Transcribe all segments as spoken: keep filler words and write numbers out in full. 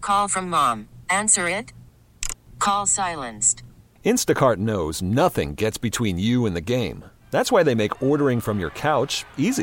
Call from mom. Answer it. Call silenced. Instacart knows nothing gets between you and the game. That's why they make ordering from your couch easy.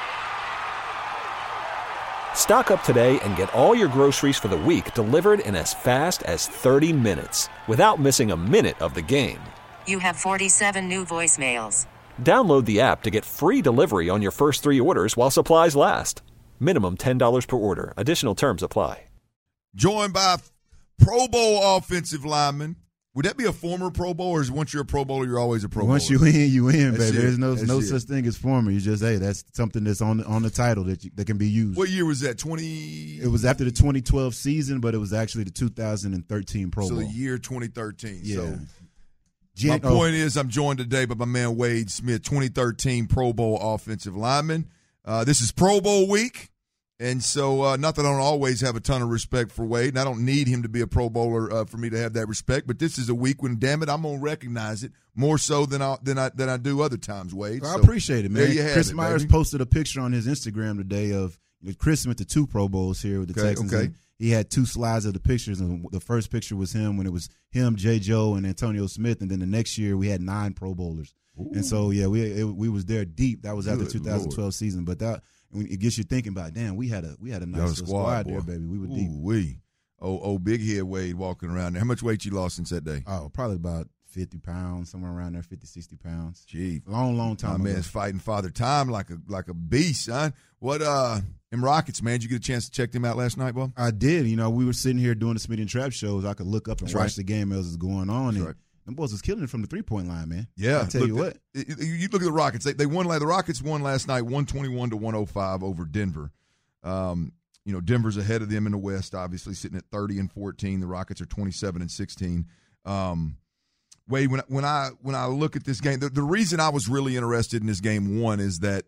Stock up today and get all your groceries for the week delivered in as fast as thirty minutes without missing a minute of the game. You have forty-seven new voicemails. Download the app to get free delivery on your first three orders while supplies last. Minimum ten dollars per order. Additional terms apply. Joined by Pro Bowl offensive lineman. Would that be a former Pro Bowl, or is once you're a Pro Bowler, you're always a Pro Bowler? Once you in, you in, That's baby. it. There's no That's no it. such thing as former. You just, hey, that's something that's on on the title that you, that can be used. What year was that? twenty It was after the twenty twelve season, but it was actually the two thousand thirteen Pro So Bowl. the year twenty thirteen. Yeah. So Jan- my oh, point is, I'm joined today by my man Wade Smith, twenty thirteen Pro Bowl offensive lineman. Uh, this is Pro Bowl week. And so, uh, not that I don't always have a ton of respect for Wade, and I don't need him to be a Pro Bowler uh, for me to have that respect. But this is a week when, damn it, I'm gonna recognize it more so than I than I than I do other times, Wade. I So, appreciate it, man. there you have Chris it, Myers baby. posted a picture on his Instagram today of Chris went to two Pro Bowls here with the Okay, Texans. okay. And he had two slides of the pictures, and the first picture was him when it was him, J. Joe, and Antonio Smith, and then the next year we had nine Pro Bowlers. Ooh. And so, yeah, we it, we was there deep. That was after Good two thousand twelve season, but that it gets you thinking about, damn, we had a we had a nice Y'all little squad, squad, boy. there, baby. We were deep. Ooh, we. Oh, oh, big head Wade walking around there. How much weight you lost since that day? Oh, probably about fifty pounds, somewhere around there, fifty, sixty pounds. Gee, Long, long my time ago. man's fighting Father Time like a like a beast, son. What uh, them Rockets, man? Did you get a chance to check them out last night, boy? I did. You know, we were sitting here doing the Smitty and Trap shows. I could look up and That's watch right. the game as it's going on. That's and right. them boys was killing it from the three-point line, man. Yeah, I tell look, you what. it- it- You look at the Rockets. They they won. The Rockets won last night, one twenty-one to one oh five over Denver. Um, you know, Denver's ahead of them in the West, obviously sitting at thirty and fourteen. The Rockets are twenty-seven and sixteen. Um, Wade, when when I when I look at this game, the, the reason I was really interested in this game one is that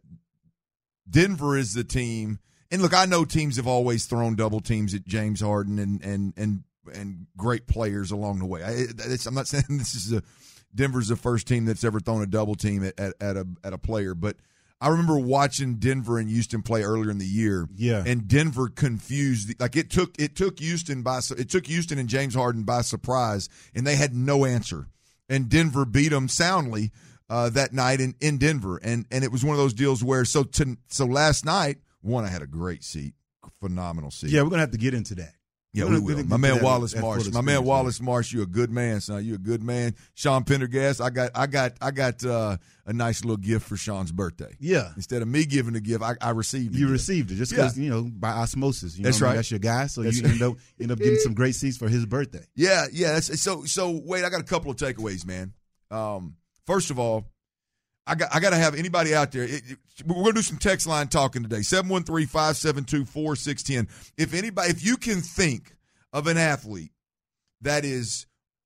Denver is the team. And look, I know teams have always thrown double teams at James Harden and and and and great players along the way. I, it's, I'm not saying this is a Denver's the first team that's ever thrown a double team at, at, at a at a player, but I remember watching Denver and Houston play earlier in the year. Yeah. And Denver confused, like it took it took Houston by it took Houston and James Harden by surprise, and they had no answer. And Denver beat them soundly uh, that night in, in Denver, and and it was one of those deals where so to, so last night, one, I had a great seat, phenomenal seat. Yeah, we're going to have to get into that. Yeah, We're we gonna- will. we're gonna My get man to that- Wallace that full Marsh. My man experience, Wallace Marsh, you a good man, son. You a good man. Sean Pendergast, I got I got I got uh, a nice little gift for Sean's birthday. Yeah. Instead of me giving the gift, I, I received it. You received it just because, you know, by osmosis. You know That's what I mean? right. That's your guy, so That's you right. end up, end up getting some great seats for his birthday. Yeah, yeah. That's, so so wait, I got a couple of takeaways, man. Um, first of all, I got I got to have anybody out there. It, it, we're going to do some text line talking today. seven one three, five seven two, four six one zero. If anybody, if you can think of an athlete that is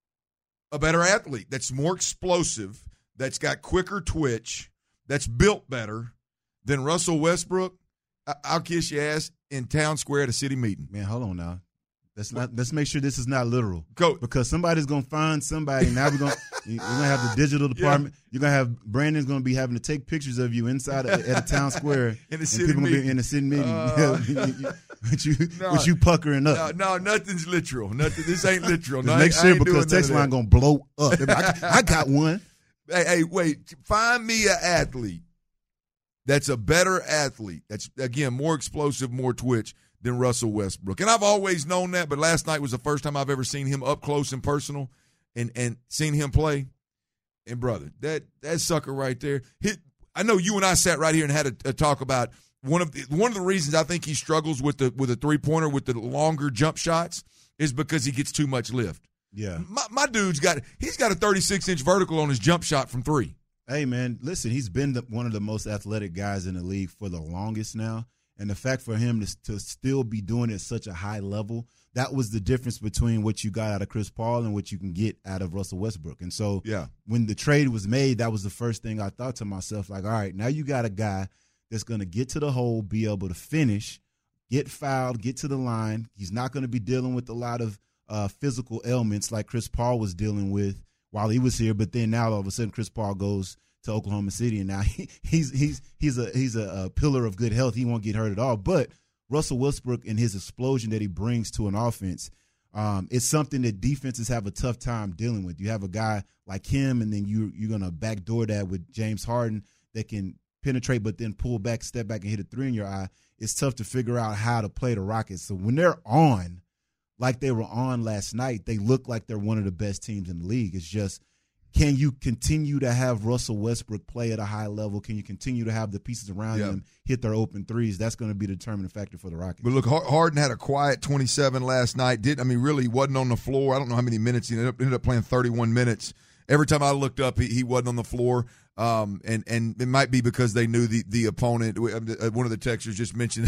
a better athlete, that's more explosive, that's got quicker twitch, that's built better than Russell Westbrook, I- I'll kiss your ass in town square at a city meeting. Man, hold on now. Let's not. Let's make sure this is not literal. Go. Because somebody's gonna find somebody. Now we're gonna we're gonna have the digital department. You're gonna have Brandon's gonna be having to take pictures of you inside of, at a town square In the and city people gonna meeting. be in the city meeting. Uh, with you, no. with you puckering No, up. no, nothing's literal. Nothing. This ain't literal. No, Just I make ain't- I sure ain't because doing text none line of that. gonna blow up. I, I got one. Hey, hey, wait. Find me an athlete that's a better athlete. That's, again, more explosive, more twitch than Russell Westbrook. And I've always known that, but last night was the first time I've ever seen him up close and personal and, and seen him play. And, brother, that that sucker right there. Hit, I know you and I sat right here and had a, a talk about one of the, one of the reasons I think he struggles with the with a three-pointer with the longer jump shots is because he gets too much lift. Yeah. My, my dude's got he's got a thirty-six inch vertical on his jump shot from three. Hey, man, listen, he's been the, one of the most athletic guys in the league for the longest now. And the fact for him to, to still be doing it at such a high level, that was the difference between what you got out of Chris Paul and what you can get out of Russell Westbrook. And so Yeah. when the trade was made, that was the first thing I thought to myself, like, all right, now you got a guy that's going to get to the hole, be able to finish, get fouled, get to the line. He's not going to be dealing with a lot of uh, physical ailments like Chris Paul was dealing with while he was here. But then now all of a sudden Chris Paul goes to Oklahoma City, and now he, he's he's he's a he's a, a pillar of good health. He won't get hurt at all. But Russell Westbrook and his explosion that he brings to an offense, um, it's something that defenses have a tough time dealing with. You have a guy like him, and then you, you're going to backdoor that with James Harden that can penetrate but then pull back, step back, and hit a three in your eye. It's tough to figure out how to play the Rockets. So when they're on, like they were on last night, they look like they're one of the best teams in the league. It's just, can you continue to have Russell Westbrook play at a high level? Can you continue to have the pieces around yeah. him hit their open threes? That's going to be the determining factor for the Rockets. But look, Harden had a quiet twenty-seven last night. Did I mean really wasn't on the floor. I don't know how many minutes he ended up, ended up playing thirty-one minutes. Every time I looked up, he, he wasn't on the floor. Um, and and it might be because they knew the the opponent. One of the texters just mentioned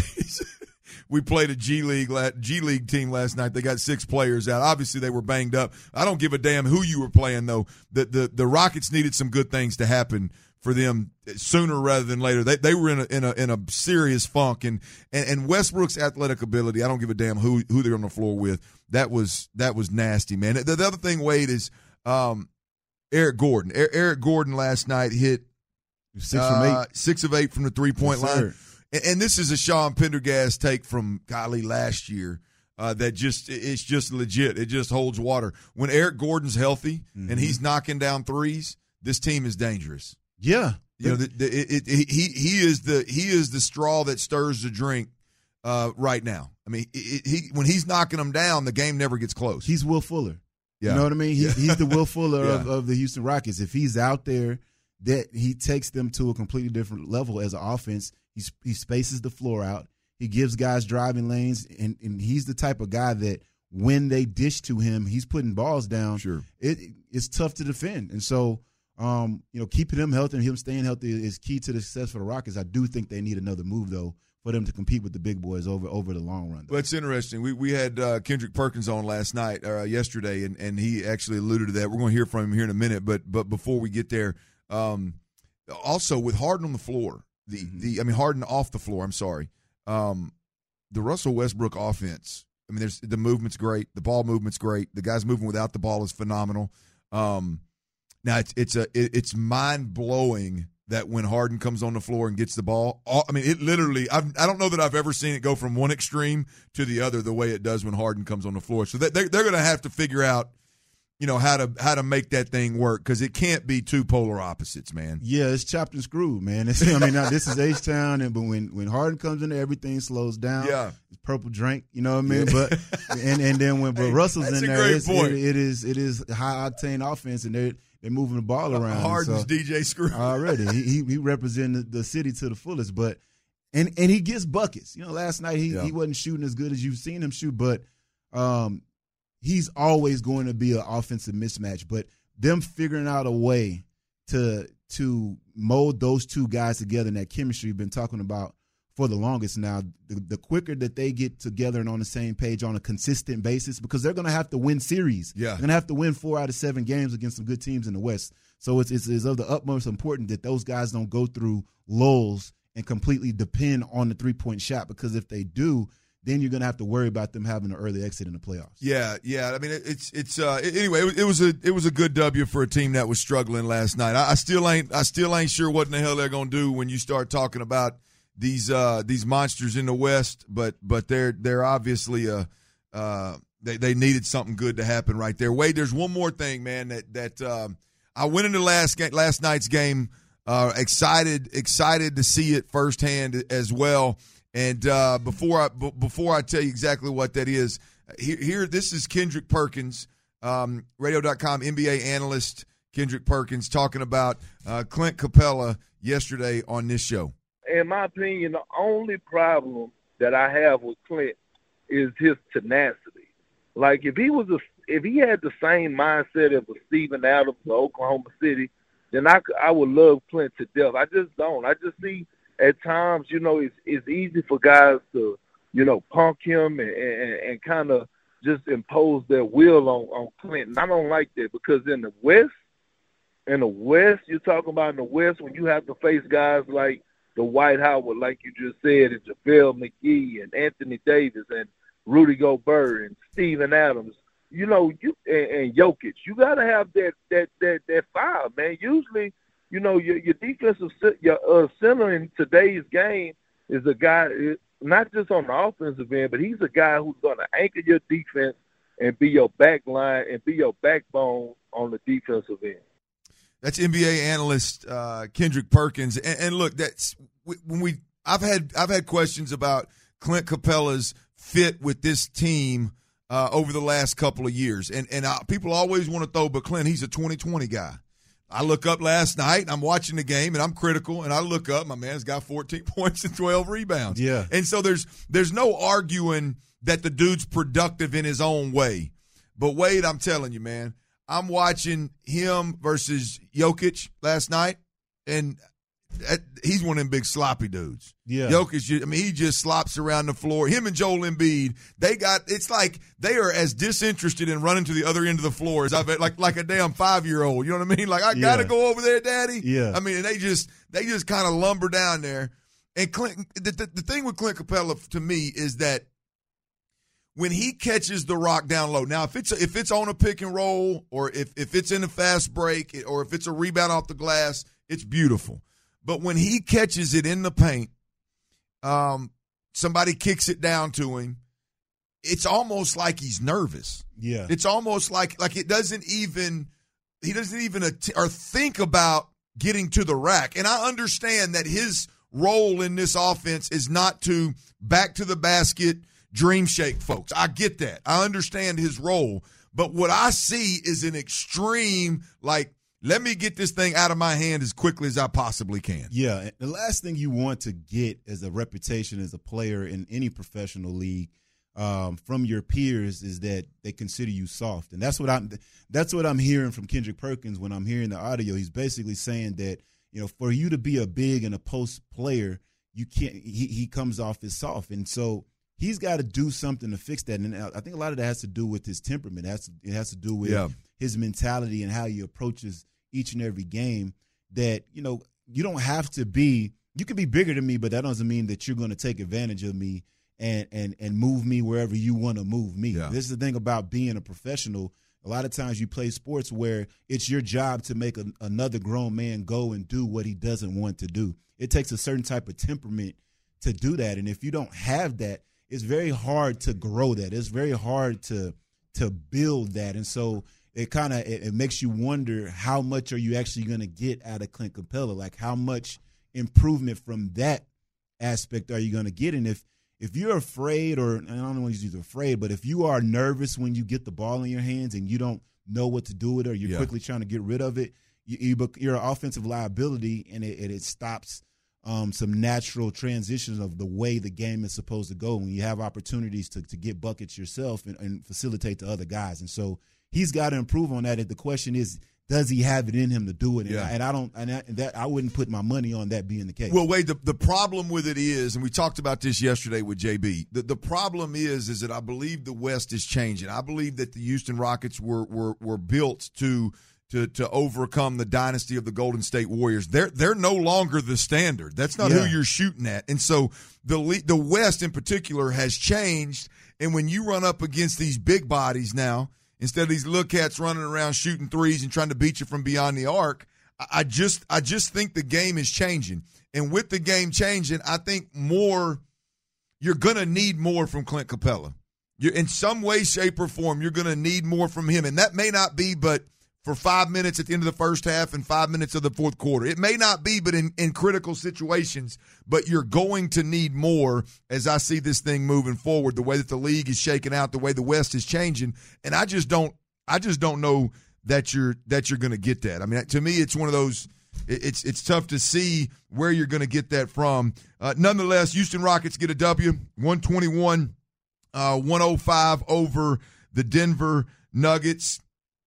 we played a G League G League team last night. They got six players out. Obviously, they were banged up. I don't give a damn who you were playing, though. The the, the Rockets needed some good things to happen for them sooner rather than later. They they were in a in a in a serious funk, and and, and Westbrook's athletic ability. I don't give a damn who who they're on the floor with. That was that was nasty, man. The, the other thing, Wade, is um, Eric Gordon. Er, Eric Gordon last night hit six uh, from eight, six of eight from the three point yes, line. And, and this is a Sean Pendergast take from golly last year. Uh, that just it's just legit. It just holds water. When Eric Gordon's healthy mm-hmm. and he's knocking down threes, this team is dangerous. Yeah, you know, the, the, it, it, he he is the he is the straw that stirs the drink uh, right now. I mean, it, he when he's knocking them down, the game never gets close. He's Will Fuller. Yeah. You know what I mean? He, yeah. He's the Will Fuller yeah. of, of the Houston Rockets. If he's out there, that he takes them to a completely different level as an offense. He's, he spaces the floor out. He gives guys driving lanes, and, and he's the type of guy that when they dish to him, he's putting balls down. Sure, it it's tough to defend, and so um, you know, keeping him healthy and him staying healthy is key to the success for the Rockets. I do think they need another move though for them to compete with the big boys over over the long run. Well, it's interesting. We we had uh, Kendrick Perkins on last night, uh, yesterday, and, and he actually alluded to that. We're going to hear from him here in a minute, but but before we get there, um, also with Harden on the floor, the mm-hmm. the I mean Harden off the floor. I'm sorry. Um, the Russell Westbrook offense, I mean, there's the movement's great. The ball movement's great. The guys moving without the ball is phenomenal. Um, now, it's it's a it, it's mind-blowing that when Harden comes on the floor and gets the ball, all, I mean, it literally I've, – I don't know that I've ever seen it go from one extreme to the other the way it does when Harden comes on the floor. So they, they're, they're going to have to figure out, you know, how to how to make that thing work because it can't be two polar opposites, man. Yeah, it's chopped and screwed, man. It's, I mean, now, this is H-Town, and but when, when Harden comes in there, everything slows down. Yeah, it's purple drink, you know what I mean? Yeah. But and and then when but hey, Russell's in there, it's, it, it is it is high octane offense, and they're they're moving the ball around. Harden's so, D J Screw already. He he, he represented the city to the fullest, but and and he gets buckets. You know, last night he, yeah. he wasn't shooting as good as you've seen him shoot, but um. he's always going to be an offensive mismatch, but them figuring out a way to to mold those two guys together in that chemistry we've been talking about for the longest now, the, the quicker that they get together and on the same page on a consistent basis, because they're going to have to win series. Yeah. They're going to have to win four out of seven games against some good teams in the West. So it's, it's, it's of the utmost important that those guys don't go through lulls and completely depend on the three-point shot, because if they do, then you're going to have to worry about them having an early exit in the playoffs. Yeah, yeah. I mean, it's it's uh, anyway. It was, it was a it was a good W for a team that was struggling last night. I, I still ain't I still ain't sure what in the hell they're going to do when you start talking about these uh, these monsters in the West. But but they're they're obviously uh, uh they they needed something good to happen right there. Wade, there's one more thing, man. That that um, I went into last last night's game uh, excited excited to see it firsthand as well. And uh, before I b- before I tell you exactly what that is, here, here this is Kendrick Perkins, um, radio dot com N B A analyst Kendrick Perkins, talking about uh, Clint Capella yesterday on this show. In my opinion, the only problem that I have with Clint is his tenacity. Like if he was a, if he had the same mindset of a Steven Adams of Oklahoma City, then I I would love Clint to death. I just don't. I just see. At times, you know, it's it's easy for guys to, you know, punk him and, and, and kind of just impose their will on, on Clinton. I don't like that because in the West, in the West, you're talking about in the West when you have to face guys like the Dwight Howard, like you just said, and JaVale McGee and Anthony Davis and Rudy Gobert and Steven Adams, you know, you and, and Jokic, you got to have that that that that fire, man. Usually, you know, your, your defensive your uh, center in today's game is a guy, not just on the offensive end, but he's a guy who's going to anchor your defense and be your back line and be your backbone on the defensive end. That's N B A analyst uh, Kendrick Perkins. And, and look, that's when we I've had I've had questions about Clint Capella's fit with this team uh, over the last couple of years, and and I, people always want to throw, but Clint, he's a twenty twenty guy. I look up last night, and I'm watching the game, and I'm critical, and I look up, my man's got fourteen points and twelve rebounds. Yeah. And so there's there's no arguing that the dude's productive in his own way. But Wade, I'm telling you, man, I'm watching him versus Jokic last night, and that, he's one of them big sloppy dudes. Yeah. Jokic, I mean, he just slops around the floor. Him and Joel Embiid, they got – it's like they are as disinterested in running to the other end of the floor as I've – like like a damn five-year-old. You know what I mean? Like, I yeah. got to go over there, Daddy. Yeah. I mean, and they just they just kind of lumber down there. And Clint, the, the, the thing with Clint Capella to me is that when he catches the rock down low, now if it's a, if it's on a pick and roll, or if, if it's in a fast break, or if it's a rebound off the glass, it's beautiful. But when he catches it in the paint, um, somebody kicks it down to him, it's almost like he's nervous. Yeah. It's almost like like it doesn't even he doesn't even att- or think about getting to the rack. And I understand that his role in this offense is not to back to the basket, dream shake folks. I get that. I understand his role. But what I see is an extreme, like, let me get this thing out of my hand as quickly as I possibly can. Yeah. The last thing you want to get as a reputation as a player in any professional league um, from your peers is that they consider you soft. And that's what I'm that's what I'm hearing from Kendrick Perkins when I'm hearing the audio. He's basically saying that, you know, for you to be a big and a post player, you can't he, he comes off as soft. And so he's got to do something to fix that. And I think a lot of that has to do with his temperament. It has to, it has to do with yeah. his mentality and how he approaches each and every game. That, you know, you don't have to be – you can be bigger than me, but that doesn't mean that you're going to take advantage of me and and and move me wherever you want to move me. Yeah. This is the thing about being a professional. A lot of times you play sports where it's your job to make a, another grown man go and do what he doesn't want to do. It takes a certain type of temperament to do that. And if you don't have that, it's very hard to grow that. It's very hard to to build that. And so it kind of it, it makes you wonder, how much are you actually going to get out of Clint Capella? Like, how much improvement from that aspect are you going to get? And if if you're afraid, or I don't want to use afraid, but if you are nervous when you get the ball in your hands and you don't know what to do with it, or you're yeah. quickly trying to get rid of it, you, you, you're an offensive liability, and it, it stops um, some natural transitions of the way the game is supposed to go when you have opportunities to, to get buckets yourself and, and facilitate to other guys. And so he's got to improve on that. And the question is, does he have it in him to do it? And, yeah. I, and I don't, and, I, and that I wouldn't put my money on that being the case. Well, Wade, the, the problem with it is, and we talked about this yesterday with J B, the, the problem is is that I believe the West is changing. I believe that the Houston Rockets were were, were built to to to overcome the dynasty of the Golden State Warriors. They're they're no longer the standard. That's not yeah. who you're shooting at. And so the the West in particular has changed. And when you run up against these big bodies now, instead of these little cats running around shooting threes and trying to beat you from beyond the arc, I just I just think the game is changing. And with the game changing, I think more you're going to need more from Clint Capella. You're, in some way, shape, or form, you're going to need more from him. And that may not be but for five minutes at the end of the first half and five minutes of the fourth quarter. It may not be but in, in critical situations, but you're going to need more as I see this thing moving forward, the way that the league is shaking out, the way the West is changing. And I just don't I just don't know that you're that you're going to get that. I mean, to me, it's one of those it's it's tough to see where you're going to get that from. Uh, nonetheless, Houston Rockets get a W, one twenty-one uh, one oh five over the Denver Nuggets.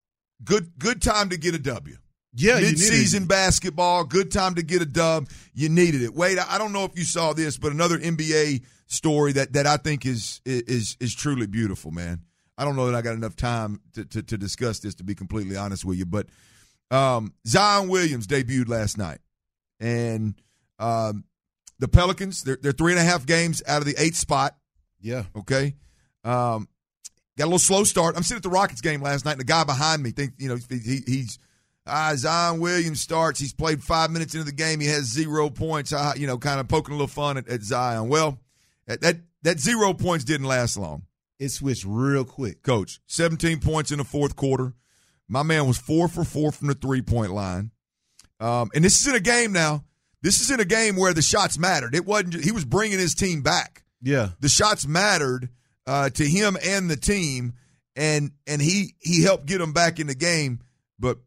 Good good time to get a W. Yeah, mid-season basketball, good time to get a dub. You needed it. Wade, I don't know if you saw this, but another N B A story that, that I think is is is truly beautiful, man. I don't know that I got enough time to, to, to discuss this, to be completely honest with you, but um, Zion Williams debuted last night, and um, the Pelicans, they're, they're three and a half games out of the eighth spot. Yeah. Okay. Um, got a little slow start. I'm sitting at the Rockets game last night, and the guy behind me think you know he, he's ah, Zion Williams starts. He's played five minutes into the game. He has zero points. Uh, you know, kind of poking a little fun at, at Zion. Well, that, that that zero points didn't last long. It switched real quick. Coach, seventeen points in the fourth quarter. My man was four for four from the three-point line. Um, and this is in a game now. This is in a game where the shots mattered. It wasn't. He was bringing his team back. Yeah. The shots mattered uh, to him and the team, and and he he helped get them back in the game, but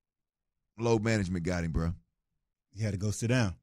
load management got him, bro. He had to go sit down.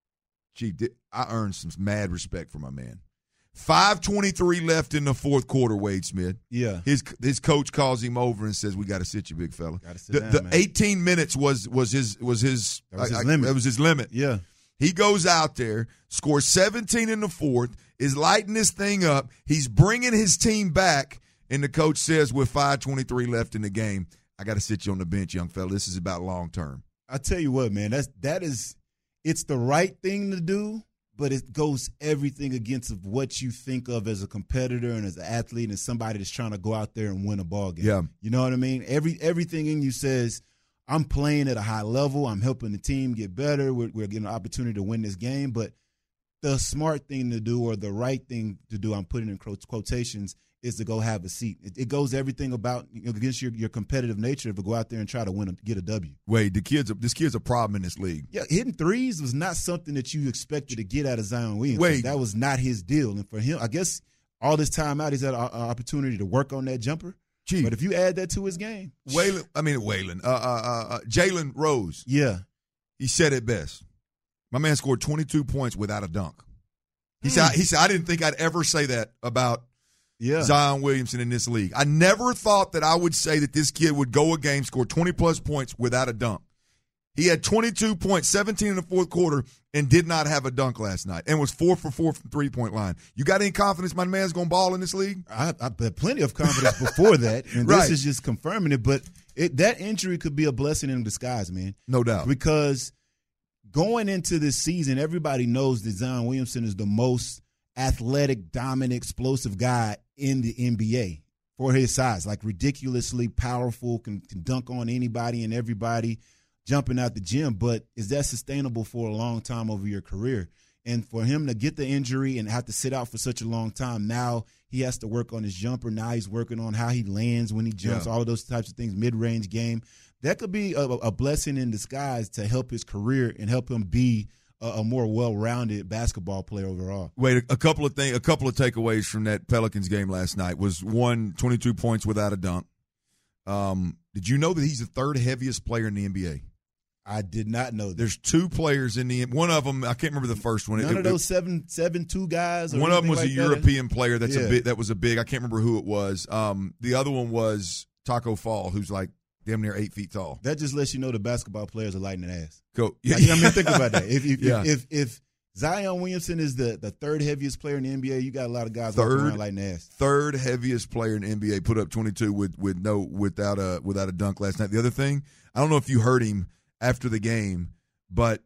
Gee, I earned some mad respect for my man. five twenty-three left in the fourth quarter, Wade Smith. Yeah. His his coach calls him over and says, "We got to sit you, big fella." Got to sit the, down, the man. eighteen minutes was was his was his That was his I, limit. I, that was his limit. Yeah. He goes out there, scores seventeen in the fourth, is lighting this thing up. He's bringing his team back, and the coach says, with five twenty-three left in the game, "I got to sit you on the bench, young fella. This is about long term." I tell you what, man, that's that is it's the right thing to do, but it goes everything against of what you think of as a competitor and as an athlete and somebody that's trying to go out there and win a ball game. Yeah. You know what I mean? Every everything in you says, I'm playing at a high level. I'm helping the team get better. We're, we're getting an opportunity to win this game. But the smart thing to do, or the right thing to do, I'm putting in quotations, is to go have a seat. It, it goes everything about, you know, against your, your competitive nature to go out there and try to win, a, get a W. Wade, the kid's a, this kid's a problem in this league. Yeah, hitting threes was not something that you expected to get out of Zion Williamson. Wade. That was not his deal. And for him, I guess all this time out, he's had an opportunity to work on that jumper. Gee. But if you add that to his game, Waylon, I mean Waylon, uh, uh, uh, Jalen Rose, yeah, he said it best. My man scored twenty-two points without a dunk. He Mm. said, he said, I didn't think I'd ever say that about yeah. Zion Williamson in this league. I never thought that I would say that this kid would go a game, score twenty-plus points without a dunk. He had twenty-two points, seventeen in the fourth quarter, and did not have a dunk last night, and was four for four from three-point line. You got any confidence my man's going to ball in this league? I, I had plenty of confidence before that, and Right. this is just confirming it. But it, that injury could be a blessing in disguise, man. No doubt. Because going into this season, everybody knows that Zion Williamson is the most athletic, dominant, explosive guy in the N B A for his size. Like ridiculously powerful, can, can dunk on anybody and everybody, jumping out the gym. But is that sustainable for a long time over your career? And for him to get the injury and have to sit out for such a long time, now he has to work on his jumper. Now he's working on how he lands when he jumps, Yeah. all of those types of things, mid-range game. That could be a, a blessing in disguise to help his career and help him be a, a more well-rounded basketball player overall. Wait, a, a couple of things, a couple of takeaways from that Pelicans game last night was one, twenty-two points without a dunk. Um, did you know that he's the third heaviest player in the N B A? I did not know that. There's two players in the one of them. I can't remember the first one. None It- of it- those seven seven two guys. Or One of them was anything a like that? European player. That's Yeah. a big. That was a big. I can't remember who it was. Um, the other one was Taco Fall, who's like damn near eight feet tall. That just lets you know the basketball players are lighting the ass. Go. Yeah, I mean, think about that. If if, Yeah. if if if Zion Williamson is the, the third heaviest player in the N B A, you got a lot of guys Third. walking around lighting the ass. Third heaviest player in the N B A, put up twenty-two with with no without a without a dunk last night. The other thing, I don't know if you heard him after the game, but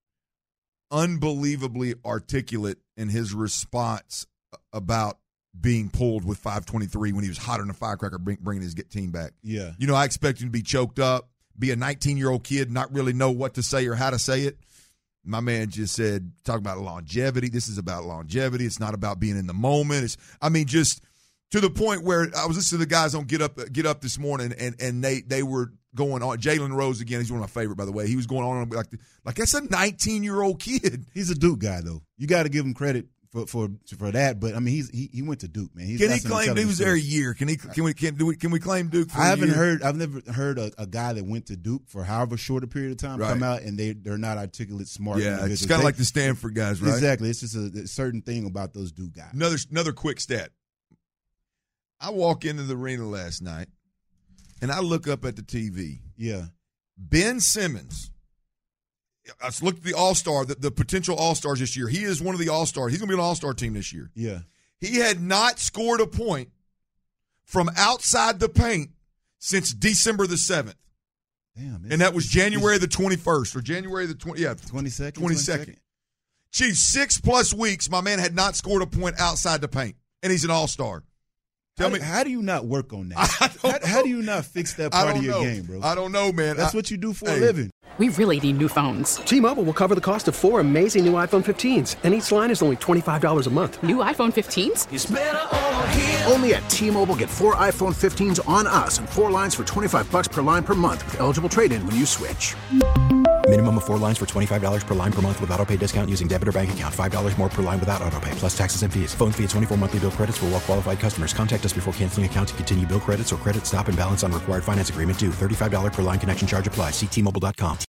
unbelievably articulate in his response about being pulled with five twenty-three when he was hotter than a firecracker, bring, bringing his team back. Yeah. You know, I expect him to be choked up, be a nineteen-year-old kid, not really know what to say or how to say it. My man just said, talk about longevity. This is about longevity. It's not about being in the moment. It's, I mean, just to the point where I was listening to the guys on Get Up Get Up this morning, and and they they were going on. Jalen Rose, again, he's one of my favorite, by the way. He was going on like, like that's a nineteen-year-old kid. He's a Duke guy, though. You got to give him credit for for for that. But I mean, he's he, he went to Duke, man. He's Can got he some claim he intelligence was to there a it. year? Can he? Can we? Can do we? Can we claim Duke? For I a haven't year? heard. I've never heard a, a guy that went to Duke for however short a period of time Right. come out and they they're not articulate, smart. Yeah, individuals. it's kind of They- like the Stanford guys, right? Exactly. It's just a, a certain thing about those Duke guys. Another another quick stat. I walk into the arena last night, and I look up at the T V. Yeah. Ben Simmons. I looked at the All-Star, the, the potential All-Stars this year. He is one of the All-Stars. He's going to be an All-Star team this year. Yeah. He had not scored a point from outside the paint since December the seventh. Damn. And that was January the twenty-first or January the twentieth. Yeah, twenty-second. twenty-second. Gee, six-plus weeks, my man had not scored a point outside the paint, and he's an All-Star. Tell How, me. do, how do you not work on that? I don't how, how know. do you not fix that I part don't of your know. game, bro? I don't know, man. That's I, what you do for hey, a living. We really need new phones. T-Mobile will cover the cost of four amazing new iPhone fifteens, and each line is only twenty-five dollars a month. New iPhone fifteens? It's better over here. Only at T-Mobile, get four iPhone fifteens on us and four lines for twenty-five dollars per line per month with eligible trade-in when you switch. Minimum of four lines for twenty-five dollars per line per month with autopay discount using debit or bank account. five dollars more per line without autopay, plus taxes and fees. Phone fee at twenty-four monthly bill credits for well-qualified customers. Contact us before canceling account to continue bill credits or credit stop and balance on required finance agreement due. thirty-five dollars per line connection charge applies. See T Mobile dot com.